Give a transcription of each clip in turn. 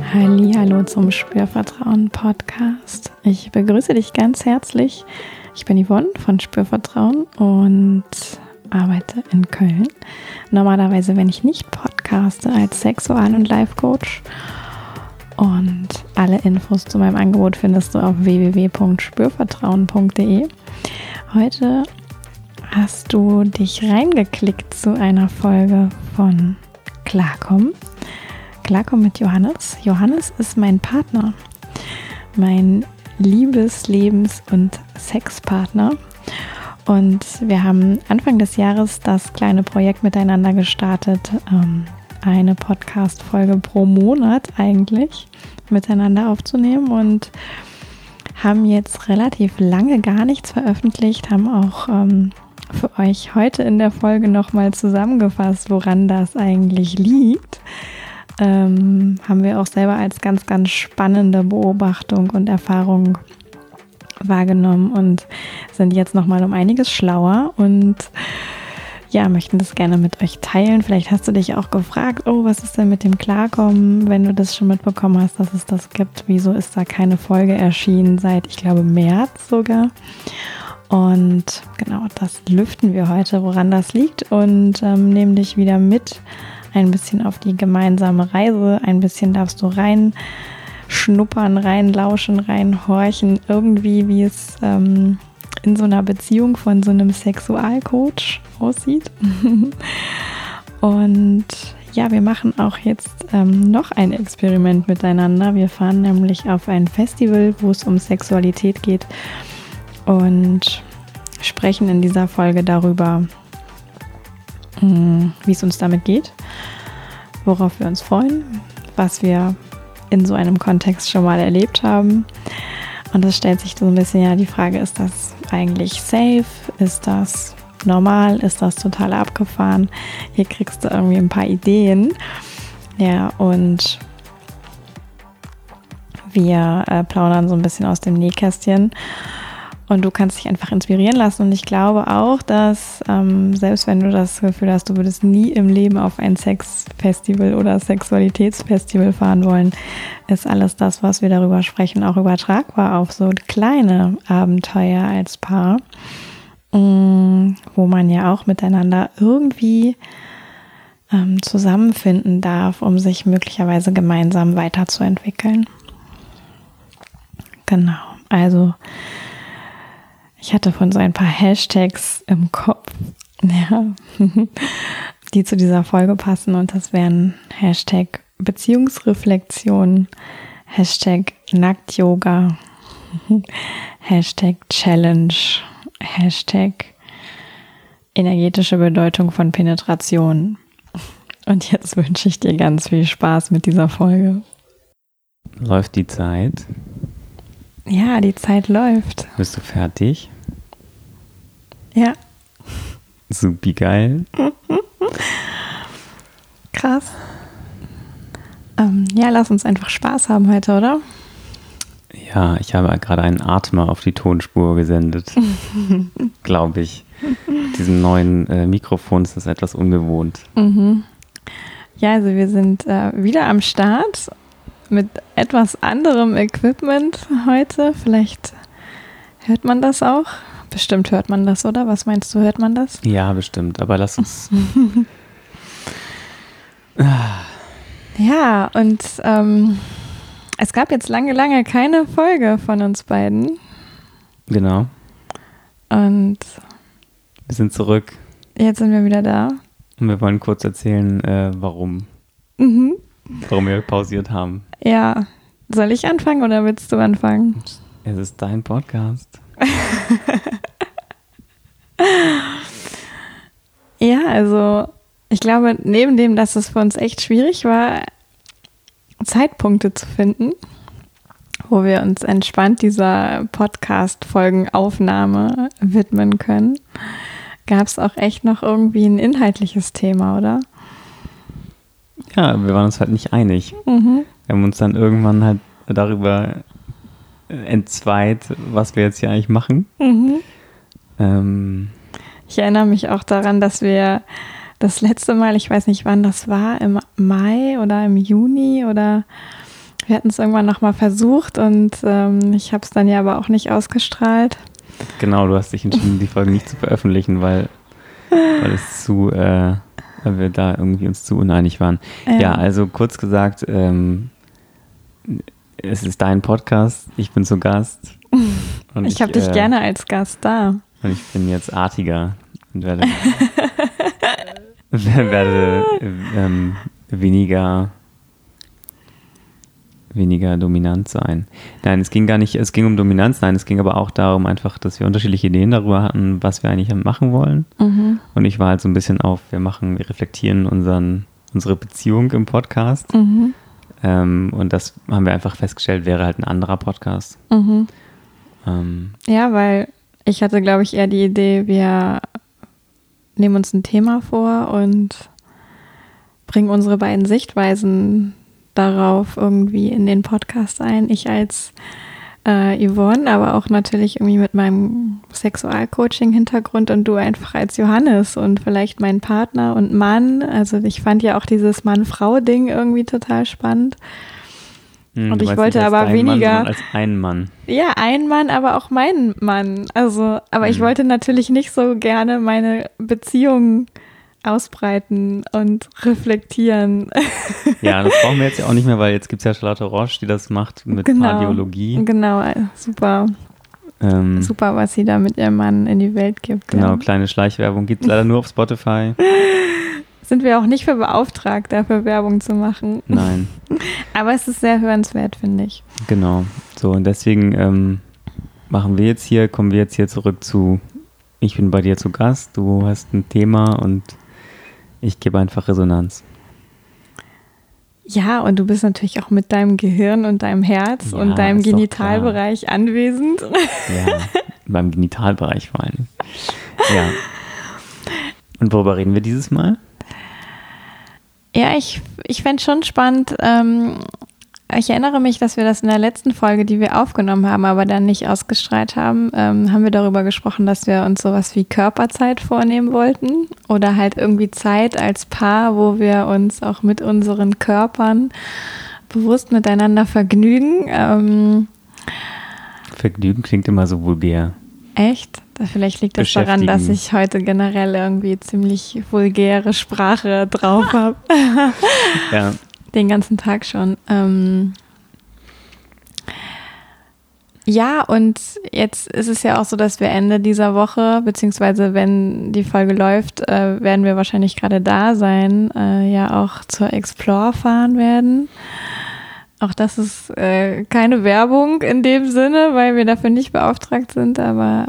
Hallihallo zum Spürvertrauen Podcast. Ich begrüße dich ganz herzlich. Ich bin Yvonne von Spürvertrauen und arbeite in Köln. Normalerweise, wenn ich nicht podcaste, als Sexual- und Life-Coach. Und alle Infos zu meinem Angebot findest du auf www.spürvertrauen.de. Heute hast du dich reingeklickt zu einer Folge von Klarkommen. Klarkommen mit Johannes. Johannes ist mein Partner, mein Liebes-, Lebens- und Sexpartner. Und wir haben Anfang des Jahres das kleine Projekt miteinander gestartet, eine Podcast-Folge pro Monat eigentlich miteinander aufzunehmen und haben jetzt relativ lange gar nichts veröffentlicht, haben auch für euch heute in der Folge nochmal zusammengefasst, woran das eigentlich liegt. Haben wir auch selber als ganz, ganz spannende Beobachtung und Erfahrung wahrgenommen und sind jetzt nochmal um einiges schlauer und ja, möchten das gerne mit euch teilen. Vielleicht hast du dich auch gefragt, oh, was ist denn mit dem Klarkommen, wenn du das schon mitbekommen hast, dass es das gibt. Wieso ist da keine Folge erschienen seit, ich glaube, März sogar. Und genau, das lüften wir heute, woran das liegt und nehmen dich wieder mit ein bisschen auf die gemeinsame Reise. Ein bisschen darfst du reinschnuppern, reinlauschen, reinhorchen, irgendwie wie es in so einer Beziehung von so einem Sexualcoach aussieht. Und ja, wir machen auch jetzt noch ein Experiment miteinander. Wir fahren nämlich auf ein Festival, wo es um Sexualität geht und sprechen in dieser Folge darüber, wie es uns damit geht, worauf wir uns freuen, was wir in so einem Kontext schon mal erlebt haben. Und es stellt sich so ein bisschen ja die Frage, ist das eigentlich safe? Ist das normal? Ist das total abgefahren? Hier kriegst du irgendwie ein paar Ideen. Ja, und wir plaudern so ein bisschen aus dem Nähkästchen. Und du kannst dich einfach inspirieren lassen. Und ich glaube auch, dass selbst wenn du das Gefühl hast, du würdest nie im Leben auf ein Sexfestival oder Sexualitätsfestival fahren wollen, ist alles das, was wir darüber sprechen, auch übertragbar auf so kleine Abenteuer als Paar, wo man ja auch miteinander irgendwie zusammenfinden darf, um sich möglicherweise gemeinsam weiterzuentwickeln. Genau, also ich hatte von so ein paar Hashtags im Kopf, ja, die zu dieser Folge passen, und das wären Hashtag Beziehungsreflexion, Hashtag Nackt-Yoga, Hashtag Challenge, Hashtag energetische Bedeutung von Penetration. Und jetzt wünsche ich dir ganz viel Spaß mit dieser Folge. Läuft die Zeit? Ja, die Zeit läuft. Bist du fertig? Ja. Supi geil. Krass. Ja, lass uns einfach Spaß haben heute, oder? Ja, ich habe gerade einen Atmer auf die Tonspur gesendet. Glaube ich. Mit diesem neuen Mikrofon ist das etwas ungewohnt. Mhm. Ja, also wir sind wieder am Start mit etwas anderem Equipment heute. Vielleicht hört man das auch. Bestimmt hört man das, oder? Was meinst du, hört man das? Ja, bestimmt. Aber lass uns... Ja, und es gab jetzt lange keine Folge von uns beiden. Genau. Und wir sind zurück. Jetzt sind wir wieder da. Und wir wollen kurz erzählen, warum. Mhm. Warum wir pausiert haben. Ja. Soll ich anfangen oder willst du anfangen? Es ist dein Podcast. Ja, also ich glaube, neben dem, dass es für uns echt schwierig war, Zeitpunkte zu finden, wo wir uns entspannt dieser Podcast-Folgenaufnahme widmen können, gab es auch echt noch irgendwie ein inhaltliches Thema, oder? Ja, wir waren uns halt nicht einig. Mhm. Wir haben uns dann irgendwann halt darüber entzweit, was wir jetzt hier eigentlich machen. Mhm. Ich erinnere mich auch daran, dass wir das letzte Mal, ich weiß nicht wann das war, im Mai oder im Juni oder Wir hatten es irgendwann nochmal versucht und ich habe es dann ja aber auch nicht ausgestrahlt. Genau, du hast dich entschieden, die Folge nicht zu veröffentlichen, weil wir da irgendwie uns zu uneinig waren. Ja, also kurz gesagt, es ist dein Podcast, ich bin zu Gast. Und ich habe dich gerne als Gast da. Und ich bin jetzt artiger und werde weniger dominant sein. Nein, es ging um Dominanz, nein, es ging aber auch darum einfach, dass wir unterschiedliche Ideen darüber hatten, was wir eigentlich machen wollen. Mhm. Und ich war halt so ein bisschen wir reflektieren unsere Beziehung im Podcast. Mhm. Und das haben wir einfach festgestellt, wäre halt ein anderer Podcast. Mhm. Ja, weil ich hatte, glaube ich, eher die Idee, wir nehmen uns ein Thema vor und bringen unsere beiden Sichtweisen darauf irgendwie in den Podcast ein. Ich als Yvonne, aber auch natürlich irgendwie mit meinem Sexualcoaching-Hintergrund und du einfach als Johannes und vielleicht mein Partner und Mann. Also ich fand ja auch dieses Mann-Frau-Ding irgendwie total spannend. Und ich wollte aber weniger. Mann, als ein Mann. Ja, ein Mann, aber auch mein Mann. Also, aber ich wollte natürlich nicht so gerne meine Beziehung ausbreiten und reflektieren. Ja, das brauchen wir jetzt ja auch nicht mehr, weil jetzt gibt es ja Charlotte Roche, die das macht mit Pardiologie. Genau, super. Super, was sie da mit ihrem Mann in die Welt gibt. Genau, kleine Schleichwerbung gibt es leider nur auf Spotify. Sind wir auch nicht für beauftragt, dafür Werbung zu machen. Nein. Aber es ist sehr hörenswert, finde ich. Genau. So, und deswegen kommen wir jetzt hier zurück zu, ich bin bei dir zu Gast, du hast ein Thema und ich gebe einfach Resonanz. Ja, und du bist natürlich auch mit deinem Gehirn und deinem Herz und deinem Genitalbereich anwesend. Ja, beim Genitalbereich vor allem. Ja. Und worüber reden wir dieses Mal? Ja, ich fände es schon spannend. Ich erinnere mich, dass wir das in der letzten Folge, die wir aufgenommen haben, aber dann nicht ausgestrahlt haben, haben wir darüber gesprochen, dass wir uns sowas wie Körperzeit vornehmen wollten oder halt irgendwie Zeit als Paar, wo wir uns auch mit unseren Körpern bewusst miteinander vergnügen. Vergnügen klingt immer so vulgär. Echt? Vielleicht liegt das daran, dass ich heute generell irgendwie ziemlich vulgäre Sprache drauf habe. Ja. Den ganzen Tag schon. Ja, und jetzt ist es ja auch so, dass wir Ende dieser Woche, beziehungsweise wenn die Folge läuft, werden wir wahrscheinlich gerade da sein, ja auch zur Explore fahren werden. Auch das ist keine Werbung in dem Sinne, weil wir dafür nicht beauftragt sind, aber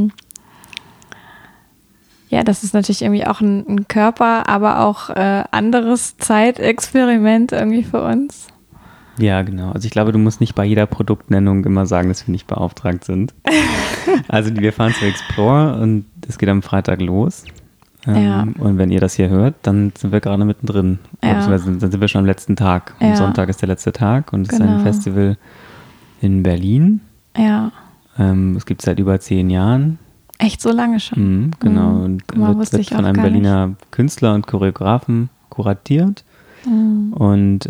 ja, das ist natürlich irgendwie auch ein Körper, aber auch anderes Zeitexperiment irgendwie für uns. Ja, genau. Also ich glaube, du musst nicht bei jeder Produktnennung immer sagen, dass wir nicht beauftragt sind. Also wir fahren zur Explore und es geht am Freitag los. Ja. Und wenn ihr das hier hört, dann sind wir gerade mittendrin. Ja. Beziehungsweise dann sind wir schon am letzten Tag. Am Sonntag ist der letzte Tag und es ist ein Festival in Berlin. Ja. Es gibt es seit über 10 Jahren. Echt so lange schon? Genau. Und wird von einem Berliner Künstler und Choreografen kuratiert. Und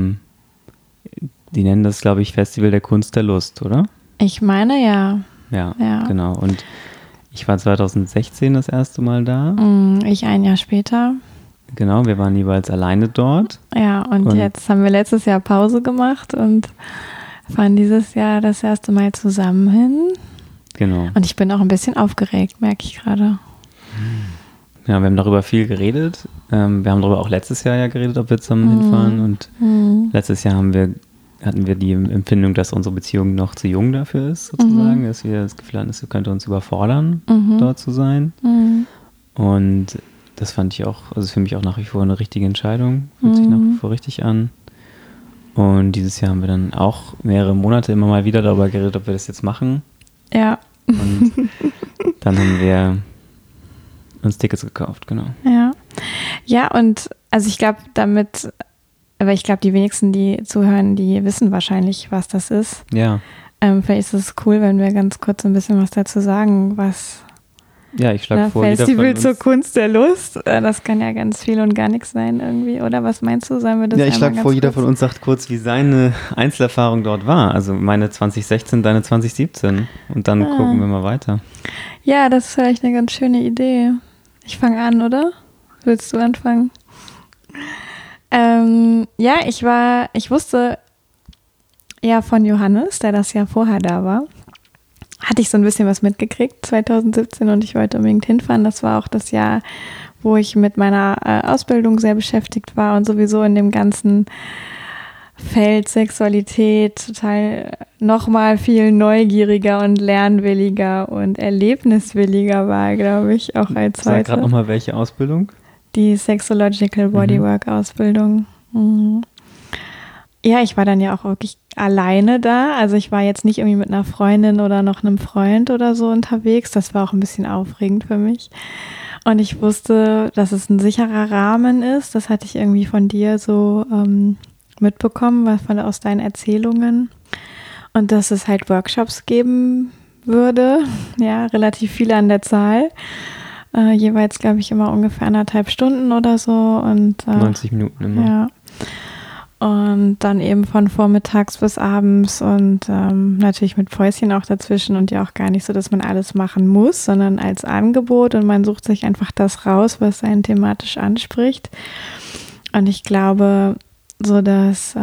die nennen das, glaube ich, Festival der Kunst der Lust, oder? Ich meine, ja. Ja, genau. Und ich war 2016 das erste Mal da. Ich ein Jahr später. Genau, wir waren jeweils alleine dort. Ja, und jetzt haben wir letztes Jahr Pause gemacht und fahren dieses Jahr das erste Mal zusammen hin. Genau. Und ich bin auch ein bisschen aufgeregt, merke ich gerade. Ja, wir haben darüber viel geredet. Wir haben darüber auch letztes Jahr ja geredet, ob wir zusammen hinfahren. Und letztes Jahr hatten wir die Empfindung, dass unsere Beziehung noch zu jung dafür ist, sozusagen. Dass wir das Gefühl hatten, es könnte uns überfordern, dort zu sein. Und das fand ich auch, also für mich auch nach wie vor eine richtige Entscheidung. Fühlt sich nach wie vor richtig an. Und dieses Jahr haben wir dann auch mehrere Monate immer mal wieder darüber geredet, ob wir das jetzt machen. Ja. Und dann haben wir uns Tickets gekauft, genau. Ja. Ja, und also ich glaube aber ich glaube, die wenigsten, die zuhören, die wissen wahrscheinlich, was das ist. Ja. Vielleicht ist es cool, wenn wir ganz kurz ein bisschen was dazu sagen, was Ja, ich schlage vor, Festival zur Kunst der Lust. Das kann ja ganz viel und gar nichts sein irgendwie, oder? Was meinst du? Sollen wir das ich schlage vor, jeder von uns sagt kurz, wie seine Einzelerfahrung dort war. Also meine 2016, deine 2017. Und dann gucken wir mal weiter. Ja, das ist vielleicht eine ganz schöne Idee. Ich fange an, oder? Willst du anfangen? Ich wusste ja von Johannes, der das Jahr vorher da war, hatte ich so ein bisschen was mitgekriegt, 2017, und ich wollte unbedingt hinfahren. Das war auch das Jahr, wo ich mit meiner Ausbildung sehr beschäftigt war und sowieso in dem ganzen Feld Sexualität total nochmal viel neugieriger und lernwilliger und erlebniswilliger war, glaube ich, auch als heute. Sag gerade nochmal, welche Ausbildung? Die Sexological Bodywork Ausbildung. Mhm. Ja, ich war dann ja auch wirklich alleine da. Also ich war jetzt nicht irgendwie mit einer Freundin oder noch einem Freund oder so unterwegs. Das war auch ein bisschen aufregend für mich. Und ich wusste, dass es ein sicherer Rahmen ist. Das hatte ich irgendwie von dir so mitbekommen, aus deinen Erzählungen. Und dass es halt Workshops geben würde. Ja, relativ viele an der Zahl. Jeweils, glaube ich, immer ungefähr 1,5 Stunden oder so. Und 90 Minuten immer. Ja. Und dann eben von vormittags bis abends und natürlich mit Päuschen auch dazwischen und ja auch gar nicht so, dass man alles machen muss, sondern als Angebot, und man sucht sich einfach das raus, was einen thematisch anspricht. Und ich glaube, so dass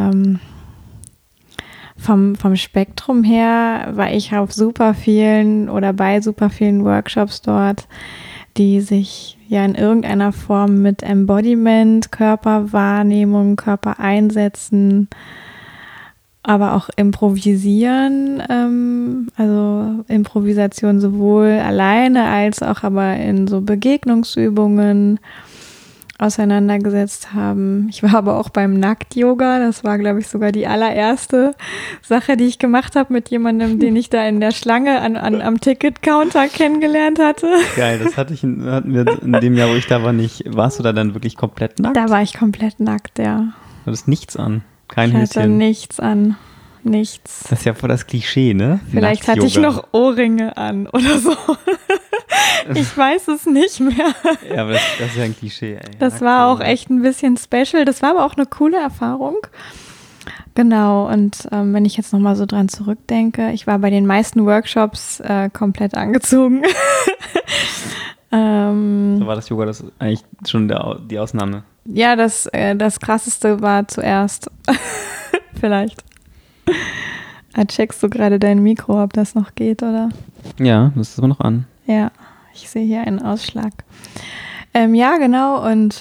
vom Spektrum her war ich auf super vielen oder bei super vielen Workshops dort, die sich ja in irgendeiner Form mit Embodiment, Körperwahrnehmung, Körpereinsätzen, aber auch Improvisieren, also Improvisation sowohl alleine als auch aber in so Begegnungsübungen auseinandergesetzt haben. Ich war aber auch beim Nackt-Yoga. Das war, glaube ich, sogar die allererste Sache, die ich gemacht habe mit jemandem, den ich da in der Schlange am Ticket-Counter kennengelernt hatte. Geil, das hatten wir in dem Jahr, wo ich da war, nicht. Warst du da dann wirklich komplett nackt? Da war ich komplett nackt, ja. Du hattest nichts an? Kein Höschen? Ich hatte nichts an. Nichts. Das ist ja voll das Klischee, ne? Vielleicht hatte ich noch Ohrringe an oder so. Ich weiß es nicht mehr. Ja, aber das ist ja ein Klischee, ey. Das war auch echt ein bisschen special. Das war aber auch eine coole Erfahrung. Genau, und wenn ich jetzt nochmal so dran zurückdenke, ich war bei den meisten Workshops komplett angezogen. So war das Yoga das eigentlich schon die Ausnahme? Ja, das Krasseste war zuerst. Vielleicht. Checkst du gerade dein Mikro, ob das noch geht, oder? Ja, das ist aber noch an. Ja, ich sehe hier einen Ausschlag. Ja, genau, und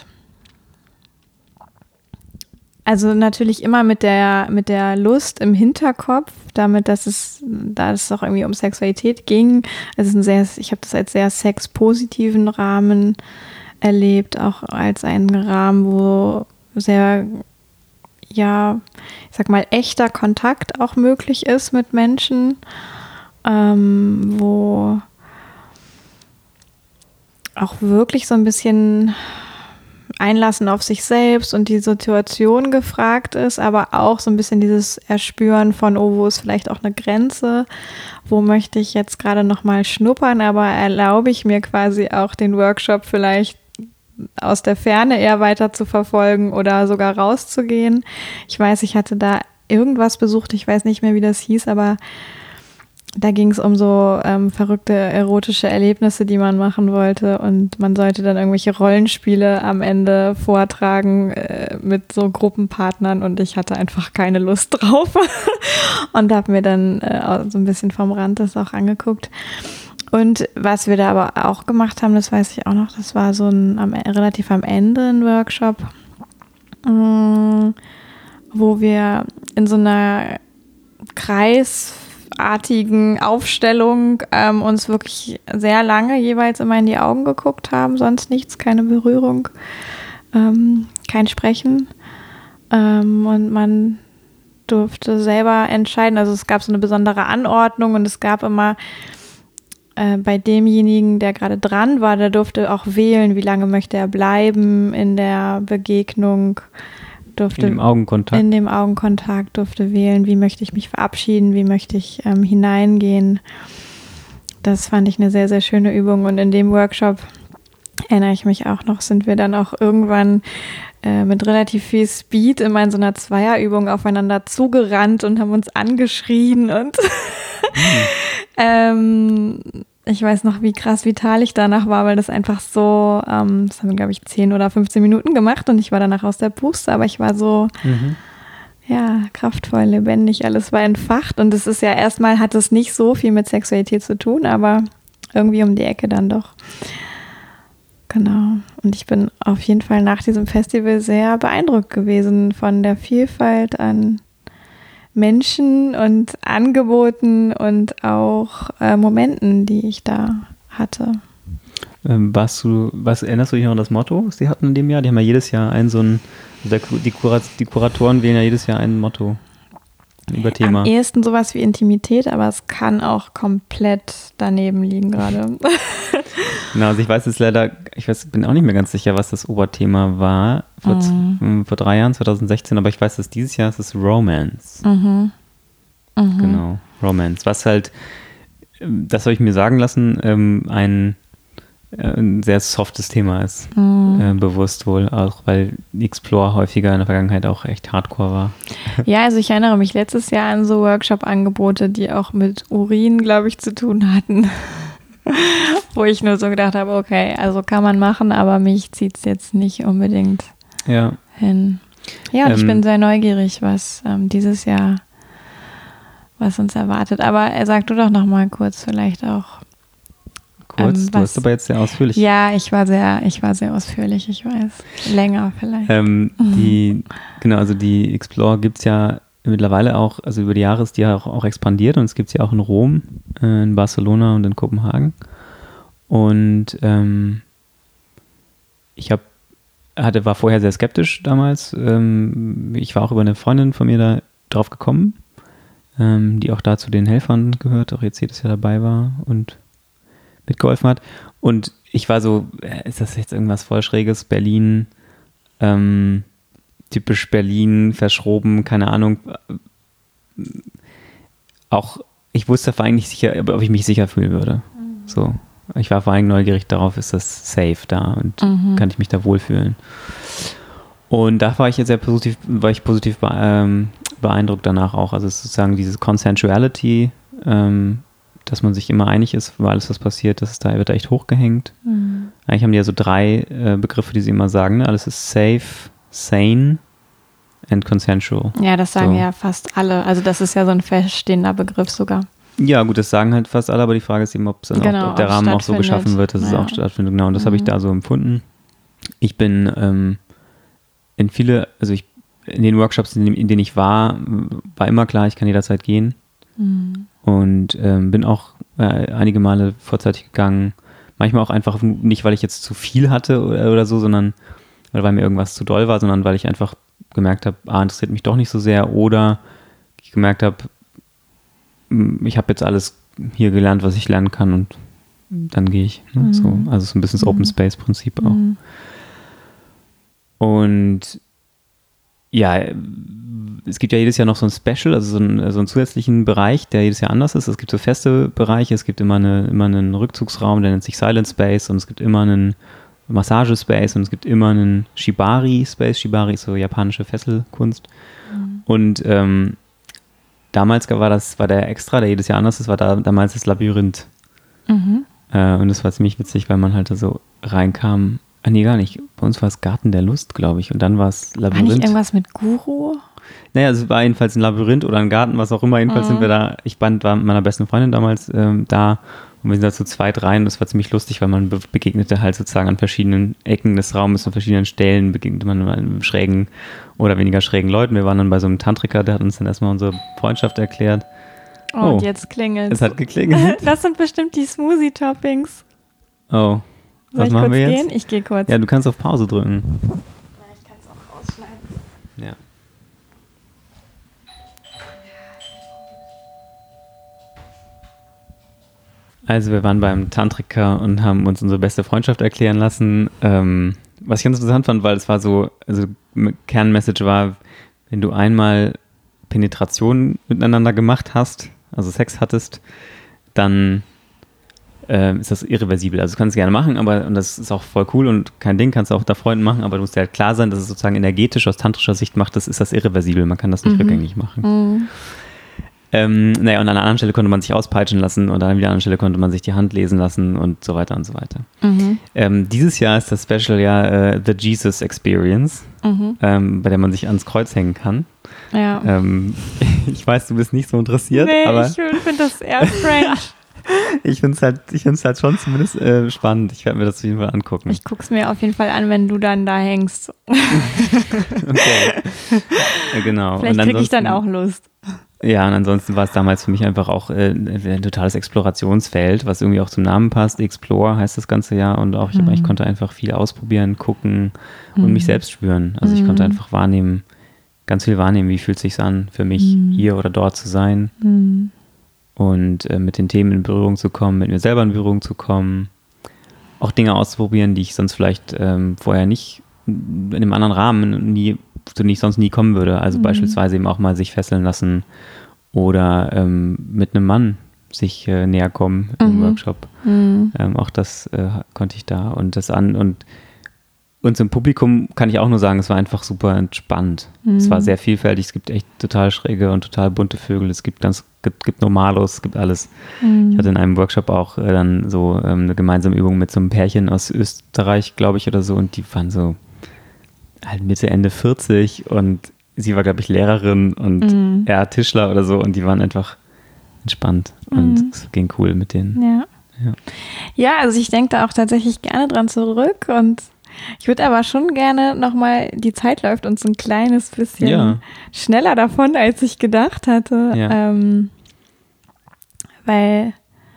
also natürlich immer mit der Lust im Hinterkopf, damit, da es auch irgendwie um Sexualität ging. Also ich habe das als sehr sexpositiven Rahmen erlebt, auch als einen Rahmen, wo sehr, ja, ich sag mal, echter Kontakt auch möglich ist mit Menschen, wo auch wirklich so ein bisschen Einlassen auf sich selbst und die Situation gefragt ist, aber auch so ein bisschen dieses Erspüren von, oh, wo ist vielleicht auch eine Grenze, wo möchte ich jetzt gerade nochmal schnuppern, aber erlaube ich mir quasi auch den Workshop vielleicht aus der Ferne eher weiter zu verfolgen oder sogar rauszugehen. Ich weiß, ich hatte da irgendwas besucht, ich weiß nicht mehr, wie das hieß, aber da ging es um so verrückte erotische Erlebnisse, die man machen wollte, und man sollte dann irgendwelche Rollenspiele am Ende vortragen mit so Gruppenpartnern, und ich hatte einfach keine Lust drauf und habe mir dann so ein bisschen vom Rand das auch angeguckt. Und was wir da aber auch gemacht haben, das weiß ich auch noch, das war so relativ am Ende ein Workshop, wo wir in so einer kreisartigen Aufstellung uns wirklich sehr lange jeweils immer in die Augen geguckt haben, sonst nichts, keine Berührung, kein Sprechen, und man durfte selber entscheiden, also es gab so eine besondere Anordnung und es gab immer bei demjenigen, der gerade dran war, der durfte auch wählen, wie lange möchte er bleiben in der Begegnung, in dem Augenkontakt durfte wählen, wie möchte ich mich verabschieden, wie möchte ich hineingehen. Das fand ich eine sehr, sehr schöne Übung. Und in dem Workshop, erinnere ich mich auch noch, sind wir dann auch irgendwann mit relativ viel Speed immer in so einer Zweierübung aufeinander zugerannt und haben uns angeschrien. Und ich weiß noch, wie krass vital ich danach war, weil das einfach so, das haben wir, glaube ich, 10 oder 15 Minuten gemacht und ich war danach aus der Puste, aber ich war so, ja, kraftvoll, lebendig, alles war entfacht und es ist ja erstmal, hat es nicht so viel mit Sexualität zu tun, aber irgendwie um die Ecke dann doch. Genau. Und ich bin auf jeden Fall nach diesem Festival sehr beeindruckt gewesen von der Vielfalt an Menschen und Angeboten und auch Momenten, die ich da hatte. Was erinnerst du dich noch an das Motto, was die hatten in dem Jahr? Die haben ja jedes Jahr die Kuratoren wählen ja jedes Jahr ein Motto über Thema. Am ehesten sowas wie Intimität, aber es kann auch komplett daneben liegen gerade. Genau, also ich weiß jetzt leider, bin auch nicht mehr ganz sicher, was das Oberthema war vor 3 Jahren, 2016, aber ich weiß, dass dieses Jahr es ist Romance. Genau, Romance. Was halt, das habe ich mir sagen lassen, ein sehr softes Thema ist. Bewusst wohl, auch weil Explore häufiger in der Vergangenheit auch echt hardcore war. Ja, also ich erinnere mich letztes Jahr an so Workshop-Angebote, die auch mit Urin, glaube ich, zu tun hatten. Wo ich nur so gedacht habe, okay, also kann man machen, aber mich zieht es jetzt nicht unbedingt hin. Ja, und ich bin sehr neugierig, was dieses Jahr, was uns erwartet. Aber sag du doch noch mal kurz vielleicht auch. Du warst aber jetzt sehr ausführlich. Ja, ich war sehr ausführlich, ich weiß. Länger vielleicht. Also die Explore gibt es ja mittlerweile auch, also über die Jahre ist die ja auch expandiert und es gibt sie ja auch in Rom, in Barcelona und in Kopenhagen. Und ich war vorher sehr skeptisch damals. Ich war auch über eine Freundin von mir da drauf gekommen, die auch da zu den Helfern gehört, auch jetzt jedes Jahr dabei war und mitgeholfen hat. Und ich war so, ist das jetzt irgendwas voll Schräges? Berlin, typisch Berlin, verschroben, keine Ahnung. Auch, ich wusste vor allem nicht sicher, ob ich mich sicher fühlen würde. So, ich war vor allem neugierig darauf, ist das safe da und kann ich mich da wohlfühlen. Und da war ich jetzt positiv beeindruckt danach auch. Also sozusagen diese Consensuality, dass man sich immer einig ist, über alles, was passiert, wird da echt hochgehängt. Eigentlich haben die ja so 3 Begriffe, die sie immer sagen. Ne? Alles ist safe, sane and consensual. Ja, das sagen ja fast alle. Also das ist ja so ein feststehender Begriff sogar. Ja, gut, das sagen halt fast alle, aber die Frage ist eben, ob der Rahmen auch so geschaffen wird, dass es auch stattfindet. Genau, und das habe ich da so empfunden. Ich bin in den Workshops, in denen ich war immer klar, ich kann jederzeit gehen. Und bin auch einige Male vorzeitig gegangen. Manchmal auch einfach nicht, weil ich jetzt zu viel hatte oder so, sondern weil mir irgendwas zu doll war, sondern weil ich einfach gemerkt habe, interessiert mich doch nicht so sehr, oder ich gemerkt habe, ich habe jetzt alles hier gelernt, was ich lernen kann, und dann gehe ich. Ne? So, also so ein bisschen das Open Space Prinzip auch. Und ja, es gibt ja jedes Jahr noch so ein Special, also so einen zusätzlichen Bereich, der jedes Jahr anders ist. Es gibt so feste Bereiche, es gibt immer einen Rückzugsraum, der nennt sich Silent Space, und es gibt immer einen Massagespace und es gibt immer einen Shibari-Space. Shibari ist so japanische Fesselkunst. Und damals war der extra, der jedes Jahr anders ist, war damals das Labyrinth. Und das war ziemlich witzig, weil man halt da so reinkam. Nee, gar nicht. Bei uns war es Garten der Lust, glaube ich. Und dann war es Labyrinth. War nicht irgendwas mit Guru? Naja, es war jedenfalls ein Labyrinth oder ein Garten, was auch immer. Jedenfalls sind wir da. Ich war mit meiner besten Freundin damals da. Und wir sind da zu 2, 3. Und das war ziemlich lustig, weil man begegnete halt sozusagen an verschiedenen Ecken des Raumes, an verschiedenen Stellen begegnete man an schrägen oder weniger schrägen Leuten. Wir waren dann bei so einem Tantriker, der hat uns dann erstmal unsere Freundschaft erklärt. Oh, und jetzt klingelt es. Es hat geklingelt. Das sind bestimmt die Smoothie-Toppings. Oh. Soll Was machen wir jetzt? Gehen? Ich gehe kurz. Ja, du kannst auf Pause drücken. Ja, ich kann es auch rausschneiden. Ja. Also wir waren beim Tantriker und haben uns unsere beste Freundschaft erklären lassen. Was ich ganz interessant fand, weil es war so, also Kernmessage war, wenn du einmal Penetration miteinander gemacht hast, also Sex hattest, dann ist das irreversibel. Also du kannst es gerne machen, und das ist auch voll cool und kein Ding, kannst du auch unter Freunden machen, aber du musst dir halt klar sein, dass es sozusagen energetisch aus tantrischer Sicht macht, ist das irreversibel. Man kann das nicht rückgängig machen. Und an einer anderen Stelle konnte man sich auspeitschen lassen und an einer anderen Stelle konnte man sich die Hand lesen lassen und so weiter und so weiter. Dieses Jahr ist das Special The Jesus Experience, bei der man sich ans Kreuz hängen kann. Ja. Ich weiß, du bist nicht so interessiert, nee, aber ich finde das eher strange. Ich finde es halt schon zumindest spannend. Ich werde mir das auf jeden Fall angucken. Ich gucke es mir auf jeden Fall an, wenn du dann da hängst. Okay. Ja, genau. Vielleicht kriege ich dann auch Lust. Ja, und ansonsten war es damals für mich einfach auch ein totales Explorationsfeld, was irgendwie auch zum Namen passt. Explore heißt das ganze Jahr und auch ich konnte einfach viel ausprobieren, gucken und mich selbst spüren. Also ich konnte einfach ganz viel wahrnehmen, wie fühlt es sich an, für mich hier oder dort zu sein. Und mit den Themen in Berührung zu kommen, mit mir selber in Berührung zu kommen, auch Dinge auszuprobieren, die ich sonst vielleicht vorher nicht in einem anderen Rahmen zu denen ich sonst nie kommen würde. Also beispielsweise eben auch mal sich fesseln lassen oder mit einem Mann sich näher kommen im Workshop. Auch das konnte ich da und zum Publikum kann ich auch nur sagen, es war einfach super entspannt. Es war sehr vielfältig, es gibt echt total schräge und total bunte Vögel, es gibt Normalos, es gibt alles. Ich hatte in einem Workshop auch dann so eine gemeinsame Übung mit so einem Pärchen aus Österreich, glaube ich, oder so, und die waren so halt Mitte, Ende 40 und sie war, glaube ich, Lehrerin und er Tischler oder so und die waren einfach entspannt und es ging cool mit denen. Ja, also ich denke da auch tatsächlich gerne dran zurück und ich würde aber schon gerne nochmal, die Zeit läuft uns ein kleines bisschen schneller davon, als ich gedacht hatte. Weil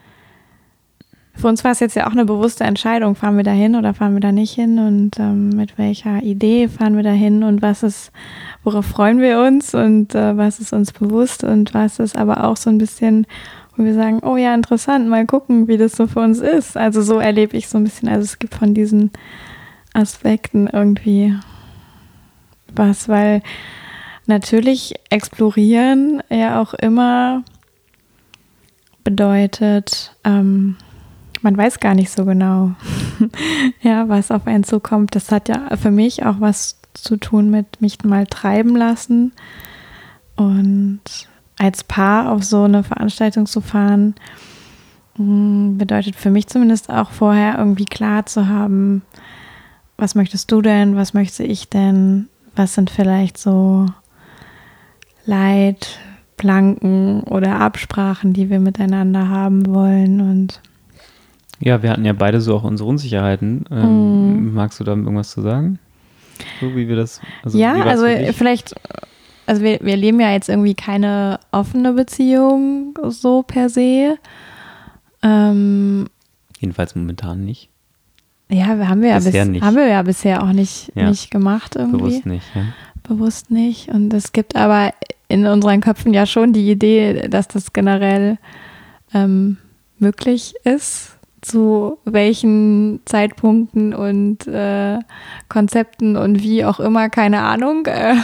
für uns war es jetzt ja auch eine bewusste Entscheidung, fahren wir da hin oder fahren wir da nicht hin und mit welcher Idee fahren wir da hin und worauf freuen wir uns und was ist uns bewusst und was ist aber auch so ein bisschen, wo wir sagen, oh ja, interessant, mal gucken, wie das so für uns ist. Also so erlebe ich so ein bisschen, also es gibt von diesen Aspekten irgendwie was, weil natürlich explorieren ja auch immer bedeutet, man weiß gar nicht so genau, was auf einen zukommt. Das hat ja für mich auch was zu tun mit mich mal treiben lassen und als Paar auf so eine Veranstaltung zu fahren, bedeutet für mich zumindest auch vorher irgendwie klar zu haben, was möchtest du denn, was möchte ich denn, was sind vielleicht so Leitplanken oder Absprachen, die wir miteinander haben wollen und ja, wir hatten ja beide so auch unsere Unsicherheiten. Magst du da irgendwas zu sagen? So wie wir das... vielleicht... Also wir leben ja jetzt irgendwie keine offene Beziehung so per se. Jedenfalls momentan nicht. Ja, haben wir ja bisher auch nicht gemacht irgendwie. Bewusst nicht, ja. Bewusst nicht. Und es gibt aber in unseren Köpfen ja schon die Idee, dass das generell möglich ist, zu welchen Zeitpunkten und Konzepten und wie auch immer, keine Ahnung.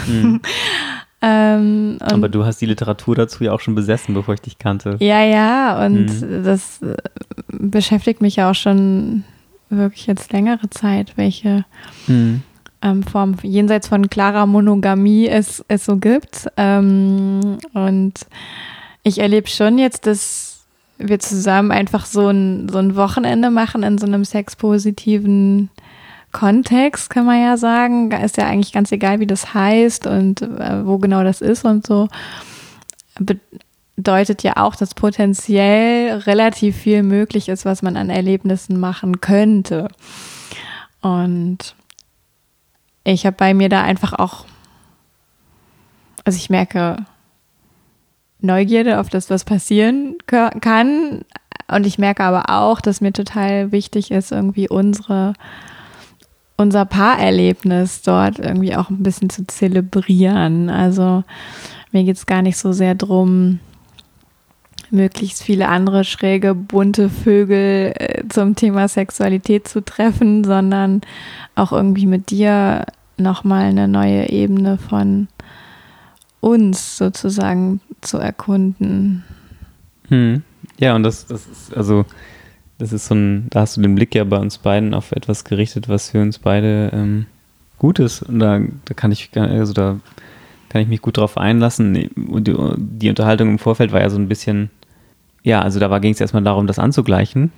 Aber du hast die Literatur dazu ja auch schon besessen, bevor ich dich kannte. Ja, und das beschäftigt mich ja auch schon wirklich jetzt längere Zeit, welche Form jenseits von klarer Monogamie es so gibt. Und ich erlebe schon jetzt, dass wir zusammen einfach so ein Wochenende machen in so einem sexpositiven Kontext, kann man ja sagen. Ist ja eigentlich ganz egal, wie das heißt und wo genau das ist und so. Bedeutet ja auch, dass potenziell relativ viel möglich ist, was man an Erlebnissen machen könnte. Und ich habe bei mir da einfach auch, also ich merke Neugierde auf das, was passieren kann. Und ich merke aber auch, dass mir total wichtig ist, irgendwie unser Paarerlebnis dort irgendwie auch ein bisschen zu zelebrieren. Also mir geht es gar nicht so sehr drum, möglichst viele andere schräge, bunte Vögel zum Thema Sexualität zu treffen, sondern auch irgendwie mit dir nochmal eine neue Ebene von uns sozusagen zu erkunden. Ja, und das ist, also das ist da hast du den Blick ja bei uns beiden auf etwas gerichtet, was für uns beide gut ist. Und da kann ich mich gut drauf einlassen. Und die Unterhaltung im Vorfeld war ja so ein bisschen, ja, also ging es erstmal darum, das anzugleichen.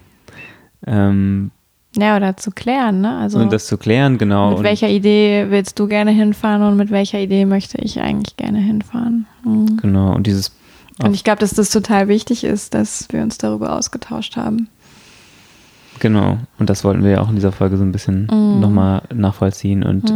Ja, oder zu klären, ne? Also und das zu klären, genau. Mit welcher Idee willst du gerne hinfahren und mit welcher Idee möchte ich eigentlich gerne hinfahren? Mhm. Genau, und ich glaube, dass das total wichtig ist, dass wir uns darüber ausgetauscht haben. Genau, und das wollten wir ja auch in dieser Folge so ein bisschen nochmal nachvollziehen. Und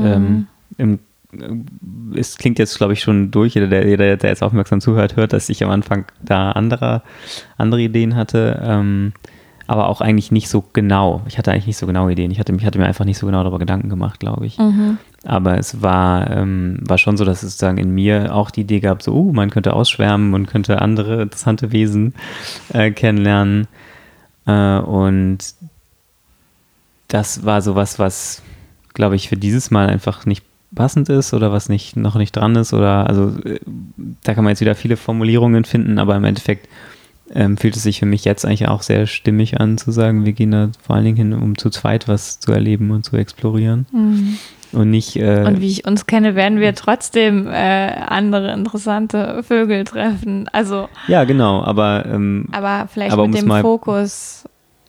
es klingt jetzt, glaube ich, schon durch, jeder, der jetzt aufmerksam zuhört, hört, dass ich am Anfang da andere Ideen hatte, aber auch eigentlich nicht so genau. Ich hatte eigentlich nicht so genaue Ideen. Ich hatte mir einfach nicht so genau darüber Gedanken gemacht, glaube ich. Aber es war schon so, dass es sozusagen in mir auch die Idee gab, so, man könnte ausschwärmen und könnte andere interessante Wesen kennenlernen. Und das war sowas, was, glaube ich, für dieses Mal einfach nicht passend ist oder was noch nicht dran ist. Oder also da kann man jetzt wieder viele Formulierungen finden, aber im Endeffekt fühlt es sich für mich jetzt eigentlich auch sehr stimmig an, zu sagen, wir gehen da vor allen Dingen hin, um zu zweit was zu erleben und zu explorieren. Und nicht. Und wie ich uns kenne, werden wir trotzdem andere interessante Vögel treffen. Also. Ja, genau, aber vielleicht mit dem Fokus,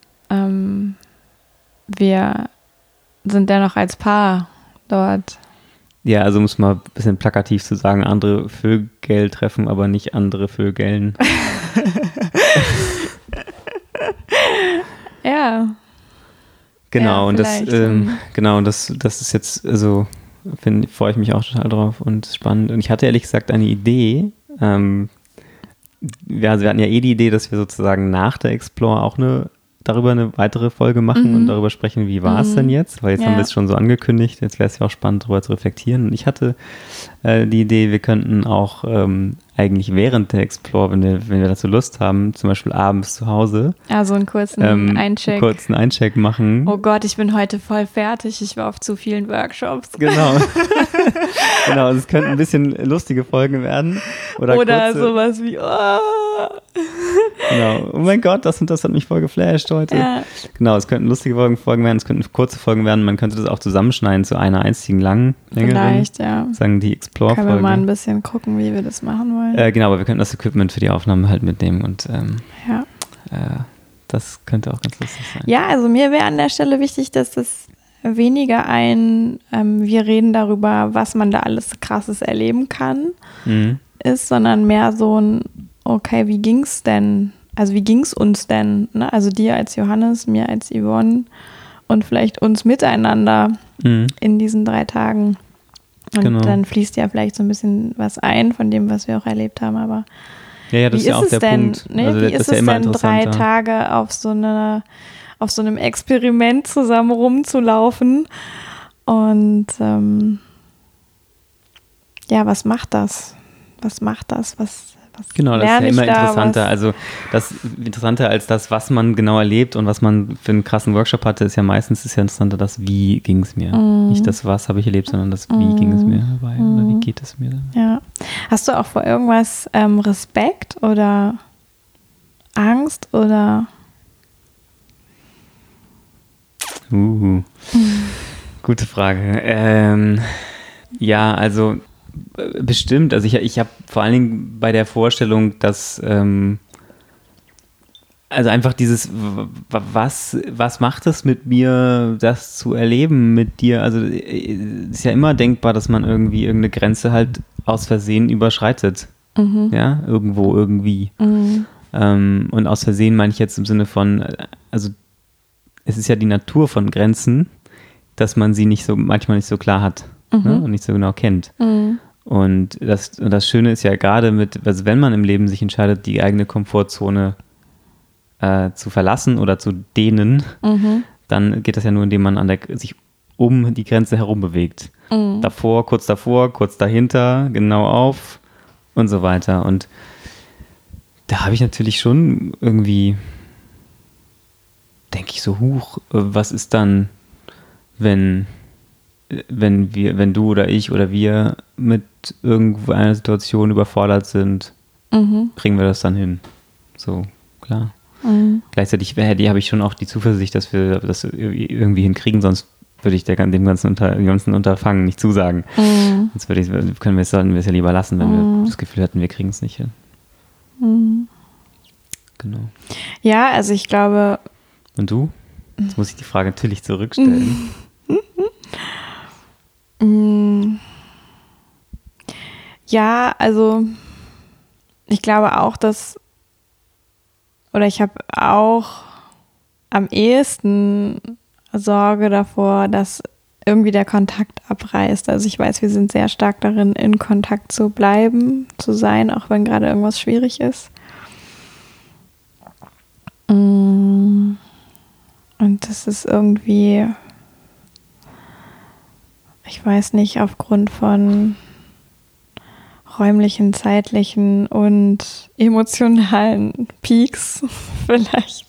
wir sind dennoch als Paar dort. Ja, also um es mal ein bisschen plakativ zu sagen, andere Vögel treffen, aber nicht andere Vögeln. Ja. Genau, und das ist jetzt, also freue ich mich auch total drauf und spannend. Und ich hatte ehrlich gesagt eine Idee. Wir hatten ja die Idee, dass wir sozusagen nach der Explore auch darüber eine weitere Folge machen und darüber sprechen, wie war es denn jetzt? Weil jetzt haben wir es schon so angekündigt, jetzt wäre es ja auch spannend, darüber zu reflektieren. Und ich hatte die Idee, wir könnten auch eigentlich während der Explore, wenn wir dazu Lust haben, zum Beispiel abends zu Hause. Also einen kurzen Eincheck machen. Oh Gott, ich bin heute voll fertig. Ich war auf zu vielen Workshops. Genau. Genau, also es könnten ein bisschen lustige Folgen werden. Oder sowas wie, Genau. Oh mein Gott, das und das hat mich voll geflasht heute. Ja. Genau, es könnten lustige Folgen werden, es könnten kurze Folgen werden. Man könnte das auch zusammenschneiden zu einer einzigen langen, längeren. Vielleicht, ja. Sagen die Explore-Folge. Können wir mal ein bisschen gucken, wie wir das machen wollen. Genau, aber wir könnten das Equipment für die Aufnahmen halt mitnehmen und das könnte auch ganz lustig sein. Ja, also mir wäre an der Stelle wichtig, dass das weniger wir reden darüber, was man da alles Krasses erleben kann, ist, sondern mehr so ein, okay, wie ging's denn? Also wie ging's uns denn? Ne? Also dir als Johannes, mir als Yvonne und vielleicht uns miteinander in diesen 3 Tagen. Und dann fließt ja vielleicht so ein bisschen was ein von dem, was wir auch erlebt haben, aber ja, das ist ja auch der Punkt. Ne? Wie ist es denn, 3 Tage auf so einem Experiment zusammen rumzulaufen? Und was macht das? Was genau, das ist ja immer interessanter. Also das interessanter als das, was man genau erlebt und was man für einen krassen Workshop hatte, ist ja meistens interessanter das, wie ging es mir. Nicht das, was habe ich erlebt, sondern das, wie ging es mir dabei oder wie geht es mir dann. Ja. Hast du auch vor irgendwas Respekt oder Angst oder? Gute Frage. Ja, also bestimmt. Also ich habe vor allen Dingen bei der Vorstellung, dass also einfach dieses, was macht es mit mir, das zu erleben mit dir? Also es ist ja immer denkbar, dass man irgendwie irgendeine Grenze halt aus Versehen überschreitet. Ja, irgendwo, irgendwie. Und aus Versehen meine ich jetzt im Sinne von, also es ist ja die Natur von Grenzen, dass man sie manchmal nicht so klar hat. Ne? Und nicht so genau kennt. Und das Schöne ist ja gerade also wenn man im Leben sich entscheidet, die eigene Komfortzone zu verlassen oder zu dehnen, dann geht das ja nur, indem man sich um die Grenze herum bewegt. Davor, kurz dahinter, genau auf und so weiter. Und da habe ich natürlich schon irgendwie, denke ich so, was ist dann, wenn du oder ich oder wir mit irgendwo einer Situation überfordert sind, kriegen wir das dann hin. So, klar. Gleichzeitig habe ich schon auch die Zuversicht, dass wir das irgendwie hinkriegen, sonst würde ich dem ganzen Unterfangen nicht zusagen. Sonst sollten wir es ja lieber lassen, wenn wir das Gefühl hatten, wir kriegen es nicht hin. Genau. Ja, also ich glaube. Und du? Jetzt muss ich die Frage natürlich zurückstellen. Ja, also ich glaube auch, ich habe auch am ehesten Sorge davor, dass irgendwie der Kontakt abreißt. Also ich weiß, wir sind sehr stark darin, in Kontakt zu bleiben, zu sein, auch wenn gerade irgendwas schwierig ist. Und das ist irgendwie, ich weiß nicht, aufgrund von räumlichen, zeitlichen und emotionalen Peaks vielleicht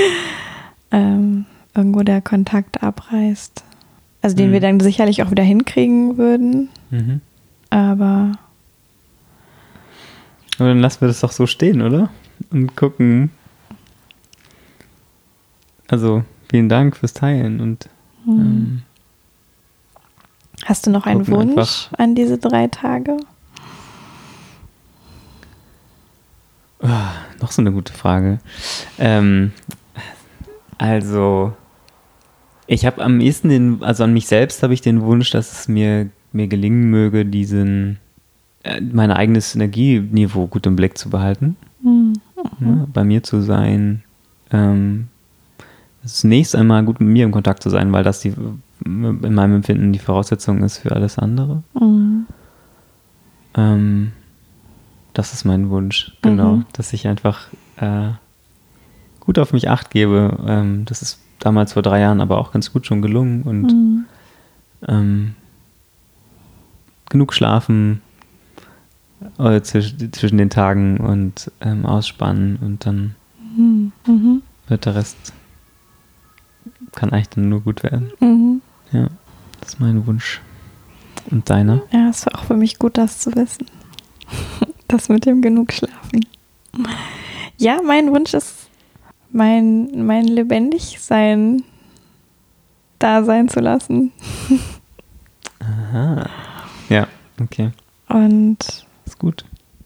irgendwo der Kontakt abreißt. Also den wir dann sicherlich auch wieder hinkriegen würden. Aber dann lassen wir das doch so stehen, oder? Und gucken. Also vielen Dank fürs Teilen und hast du noch einen Wunsch an diese 3 Tage? Noch so eine gute Frage. Also ich habe am ehesten an mich selbst habe ich den Wunsch, dass es mir gelingen möge, mein eigenes Energieniveau gut im Blick zu behalten. Ja, bei mir zu sein, zunächst einmal gut mit mir im Kontakt zu sein, weil das in meinem Empfinden die Voraussetzung ist für alles andere. Das ist mein Wunsch, genau, dass ich einfach gut auf mich Acht gebe. Das ist damals vor 3 Jahren aber auch ganz gut schon gelungen und genug schlafen zwischen den Tagen und ausspannen und dann wird der Rest kann eigentlich dann nur gut werden. Ja, das ist mein Wunsch. Und deiner? Ja, es war auch für mich gut, das zu wissen. Das mit dem genug Schlafen. Ja, mein Wunsch ist, mein Lebendigsein da sein zu lassen. Aha. Ja, okay. Und ist gut.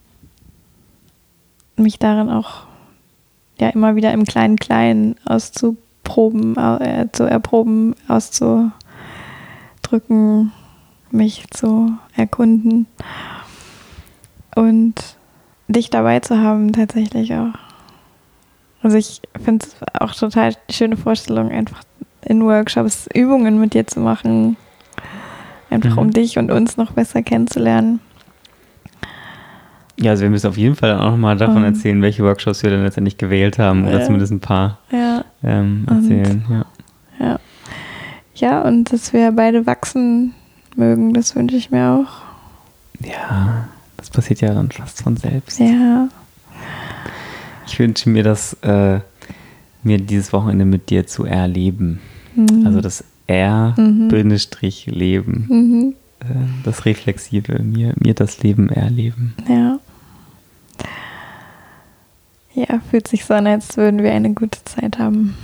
Mich darin auch ja immer wieder im Kleinen auszuproben, zu erproben, auszudrücken, mich zu erkunden und dich dabei zu haben tatsächlich auch. Also ich finde es auch total schöne Vorstellung, einfach in Workshops Übungen mit dir zu machen, einfach um dich und uns noch besser kennenzulernen. Ja, also wir müssen auf jeden Fall dann auch nochmal davon erzählen, welche Workshops wir dann letztendlich gewählt haben oder zumindest ein paar erzählen. Ja, und dass wir beide wachsen mögen, das wünsche ich mir auch. Ja, das passiert ja dann fast von selbst. Ja. Ich wünsche mir, mir dieses Wochenende mit dir zu erleben. Also das R-Leben. Das Reflexive, mir das Leben erleben. Ja. Ja, fühlt sich so an, als würden wir eine gute Zeit haben.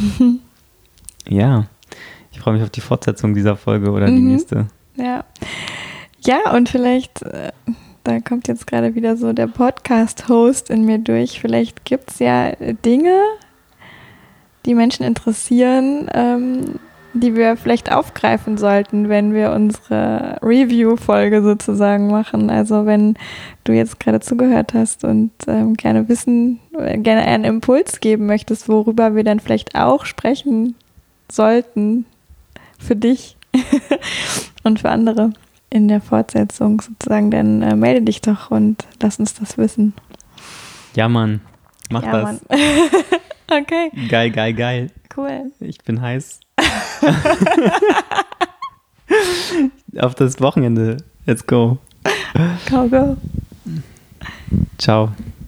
Ja, ich freue mich auf die Fortsetzung dieser Folge oder die nächste. Ja. Ja, und vielleicht, da kommt jetzt gerade wieder so der Podcast-Host in mir durch, vielleicht gibt es ja Dinge, die Menschen interessieren, die wir vielleicht aufgreifen sollten, wenn wir unsere Review-Folge sozusagen machen. Also wenn du jetzt gerade zugehört hast und gerne einen Impuls geben möchtest, worüber wir dann vielleicht auch sprechen sollten für dich und für andere in der Fortsetzung sozusagen, dann melde dich doch und lass uns das wissen. Ja, Mann. Mach das. Mann. Okay. Geil. Cool. Ich bin heiß. Auf das Wochenende. Let's go. Go. Ciao.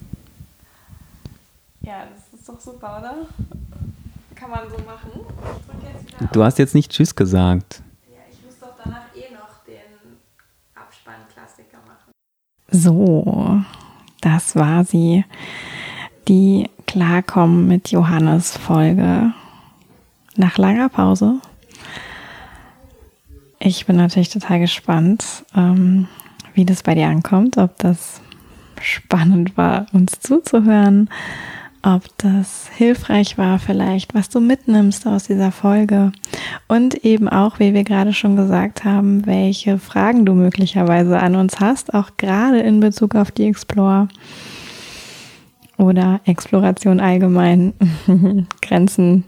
Ja, das ist doch super, oder? Kann man so machen. Du hast jetzt nicht Tschüss gesagt. Ja, ich muss doch danach noch den Abspann-Klassiker machen. So, das war sie. Die Klarkommen mit Johannes Folge nach langer Pause. Ich bin natürlich total gespannt, wie das bei dir ankommt, ob das spannend war, uns zuzuhören, ob das hilfreich war vielleicht, was du mitnimmst aus dieser Folge und eben auch, wie wir gerade schon gesagt haben, welche Fragen du möglicherweise an uns hast, auch gerade in Bezug auf die Explore oder Exploration allgemein, Grenzen,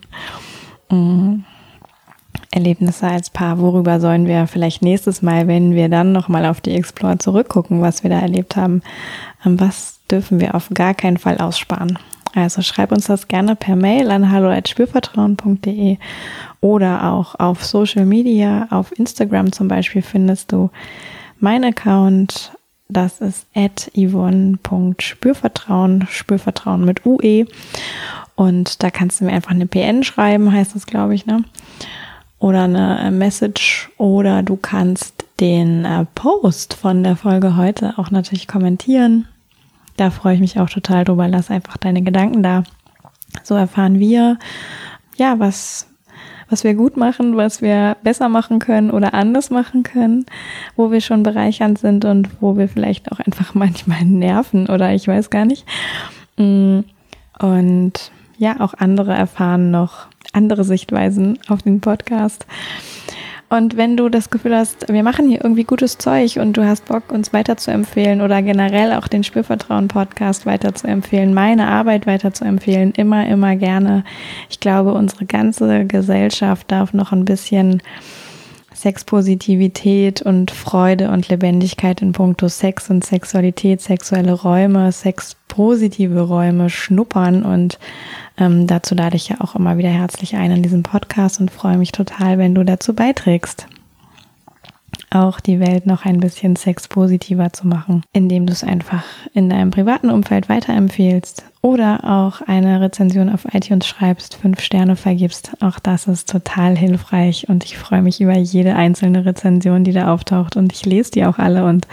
Erlebnisse als Paar. Worüber sollen wir vielleicht nächstes Mal, wenn wir dann nochmal auf die Explore zurückgucken, was wir da erlebt haben, was dürfen wir auf gar keinen Fall aussparen? Also schreib uns das gerne per Mail an hallo@spürvertrauen.de oder auch auf Social Media, auf Instagram zum Beispiel findest du mein Account, das ist @yvonne.spürvertrauen, Spürvertrauen mit UE und da kannst du mir einfach eine PN schreiben, heißt das glaube ich, ne? Oder eine Message oder du kannst den Post von der Folge heute auch natürlich kommentieren. Da freue ich mich auch total drüber. Lass einfach deine Gedanken da. So erfahren wir, ja, was wir gut machen, was wir besser machen können oder anders machen können, wo wir schon bereichernd sind und wo wir vielleicht auch einfach manchmal nerven oder ich weiß gar nicht. Und ja, auch andere erfahren noch andere Sichtweisen auf den Podcast. Und wenn du das Gefühl hast, wir machen hier irgendwie gutes Zeug und du hast Bock, uns weiterzuempfehlen oder generell auch den Spürvertrauen-Podcast weiterzuempfehlen, meine Arbeit weiterzuempfehlen, immer gerne. Ich glaube, unsere ganze Gesellschaft darf noch ein bisschen Sexpositivität und Freude und Lebendigkeit in puncto Sex und Sexualität, sexuelle Räume, sexpositive Räume schnuppern und dazu lade ich ja auch immer wieder herzlich ein in diesem Podcast und freue mich total, wenn du dazu beiträgst, auch die Welt noch ein bisschen sexpositiver zu machen, indem du es einfach in deinem privaten Umfeld weiterempfehlst oder auch eine Rezension auf iTunes schreibst, 5 Sterne vergibst. Auch das ist total hilfreich und ich freue mich über jede einzelne Rezension, die da auftaucht und ich lese die auch alle und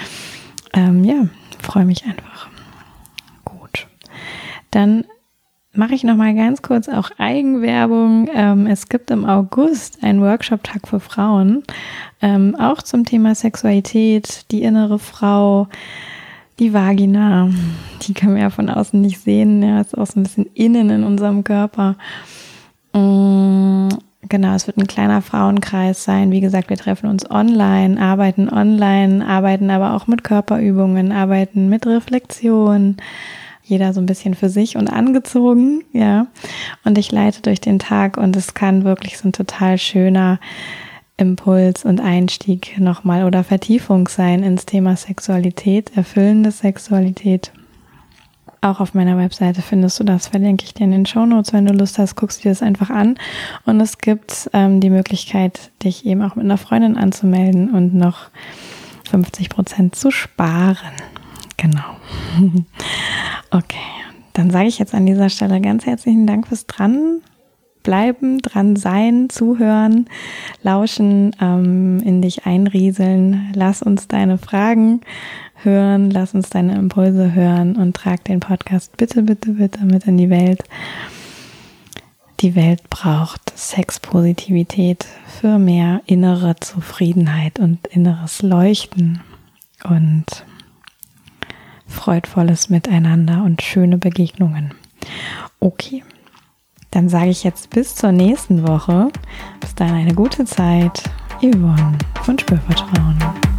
freue mich einfach. Gut, dann mache ich nochmal ganz kurz auch Eigenwerbung. Es gibt im August einen Workshop-Tag für Frauen, auch zum Thema Sexualität, die innere Frau, die Vagina. Die können wir ja von außen nicht sehen, ja, ist auch so ein bisschen innen in unserem Körper. Genau, es wird ein kleiner Frauenkreis sein. Wie gesagt, wir treffen uns online, arbeiten aber auch mit Körperübungen, arbeiten mit Reflexion. Jeder so ein bisschen für sich und angezogen, ja. Und ich leite durch den Tag und es kann wirklich so ein total schöner Impuls und Einstieg nochmal oder Vertiefung sein ins Thema Sexualität, erfüllende Sexualität. Auch auf meiner Webseite findest du das, verlinke ich dir in den Shownotes. Wenn du Lust hast, guckst du dir das einfach an. Und es gibt die Möglichkeit, dich eben auch mit einer Freundin anzumelden und noch 50% zu sparen. Genau. Okay, dann sage ich jetzt an dieser Stelle ganz herzlichen Dank fürs Dranbleiben, dran sein, zuhören, lauschen, in dich einrieseln. Lass uns deine Fragen hören, lass uns deine Impulse hören und trag den Podcast bitte mit in die Welt. Die Welt braucht Sexpositivität für mehr innere Zufriedenheit und inneres Leuchten und freudvolles Miteinander und schöne Begegnungen. Okay, dann sage ich jetzt bis zur nächsten Woche. Bis dahin eine gute Zeit. Yvonne von Spürvertrauen.